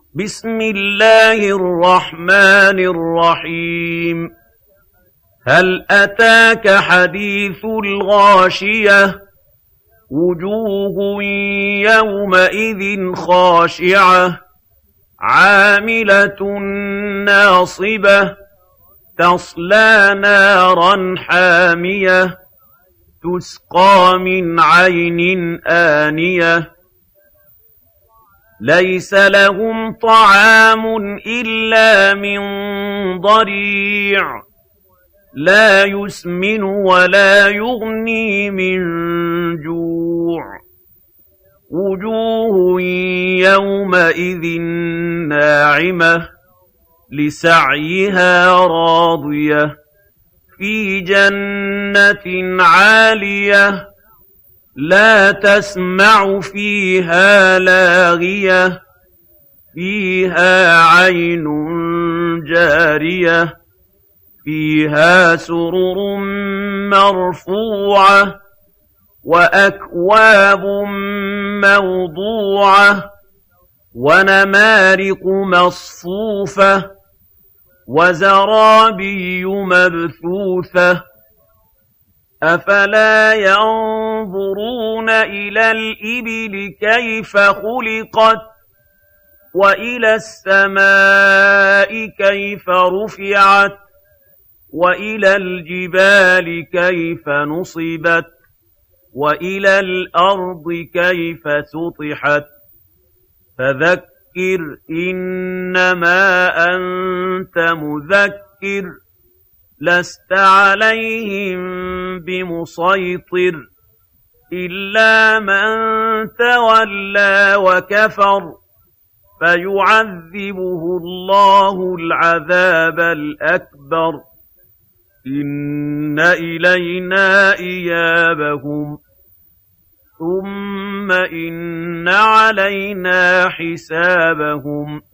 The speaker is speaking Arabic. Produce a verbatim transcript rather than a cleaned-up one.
بسم الله الرحمن الرحيم هل أتاك حديث الغاشية وجوه يومئذ خاشعة عاملة ناصبة تصلى نارا حامية تسقى من عين آنية ليس لهم طعام إلا من ضريع لا يسمن ولا يغني من جوع وجوه يومئذ ناعمة لسعيها راضية في جنة عالية لا تسمع فيها لاغية فيها عين جارية فيها سرر مرفوعة وأكواب موضوعة ونمارق مصفوفة وزرابي مبثوثة أفلا ينظرون إلى الإبل كيف خلقت وإلى السماء كيف رفعت وإلى الجبال كيف نصبت وإلى الأرض كيف سطحت فذكر إنما أنت مذكر لست عليهم بمسيطر إلا من تولى وكفر فيعذبه الله العذاب الأكبر إن إلينا إيابهم ثم إن علينا حسابهم